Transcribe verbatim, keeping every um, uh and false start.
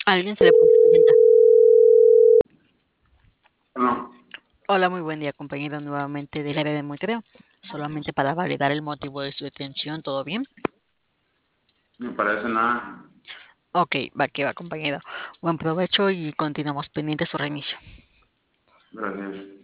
A alguien se le puso una llanta. No, Hola, muy buen día, compañero, nuevamente del área de monitoreo. Solamente para validar el motivo de su detención, ¿todo bien? me parece nada. Ok, va que va, compañero. Buen provecho y continuamos pendientes su reinicio. Gracias.